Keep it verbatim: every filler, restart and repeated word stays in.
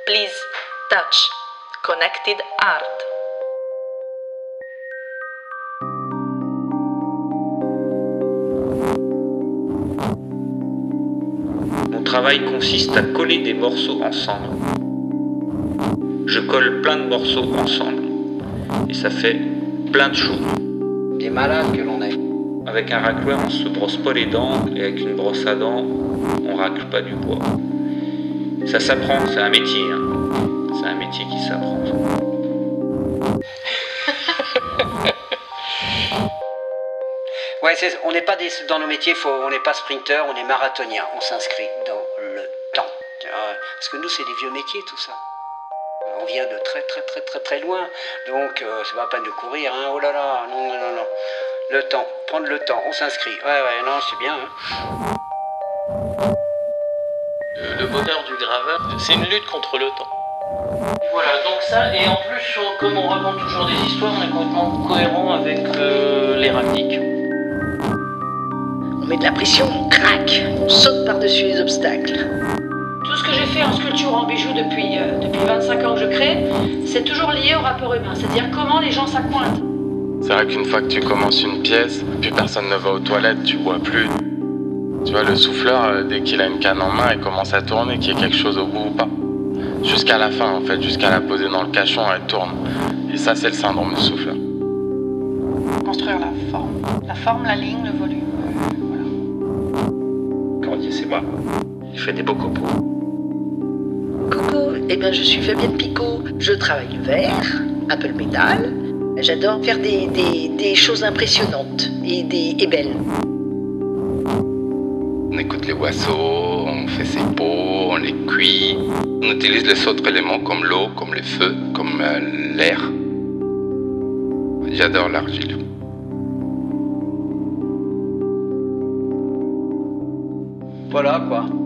please touch Connected Art. Mon travail consiste à coller des morceaux ensemble. Je colle plein de morceaux ensemble. Et ça fait plein de choses. Des malades que l'on est. Avec un racleur, on se brosse pas les dents, et avec une brosse à dents, on racle pas du bois. Ça s'apprend, c'est un métier. Hein. C'est un métier qui s'apprend. Ouais, c'est, on n'est pas des, dans nos métiers, faut, on n'est pas sprinter, on est marathonien. On s'inscrit dans le temps. Parce que nous, c'est des vieux métiers, tout ça. On vient de très très très très très loin, donc euh, c'est pas la peine de courir, hein. Oh là là, non, non, non, non. Le temps, prendre le temps, on s'inscrit. Ouais, ouais, non, c'est bien. Hein. Le bonheur du graveur, c'est une lutte contre le temps. Voilà, donc ça, et en plus, comme on raconte toujours des histoires, on est complètement cohérent avec euh, l'héraldique. On met de la pression, on craque, on saute par-dessus les obstacles. Tout ce que j'ai fait en sculpture, en bijoux depuis, euh, depuis vingt-cinq ans que je crée, c'est toujours lié au rapport humain, c'est-à-dire comment les gens s'appointent. C'est vrai qu'une fois que tu commences une pièce, plus personne ne va aux toilettes, tu bois plus. Tu vois, le souffleur, dès qu'il a une canne en main, il commence à tourner, qu'il y ait quelque chose au bout ou pas. Jusqu'à la fin, en fait, jusqu'à la poser dans le cachon, elle tourne. Et ça, c'est le syndrome du souffleur. Construire la forme. La forme, la ligne, le volume. Euh, voilà. Cordier, c'est moi. Je fais des beaux copeaux. Coucou, eh bien je suis Fabienne Picot. Je travaille le verre, un peu le métal. J'adore faire des, des, des choses impressionnantes et, des, et belles. On écoute les oiseaux, on fait ses peaux, on les cuit. On utilise les autres éléments comme l'eau, comme le feu, comme euh, l'air. J'adore l'argile. Voilà quoi.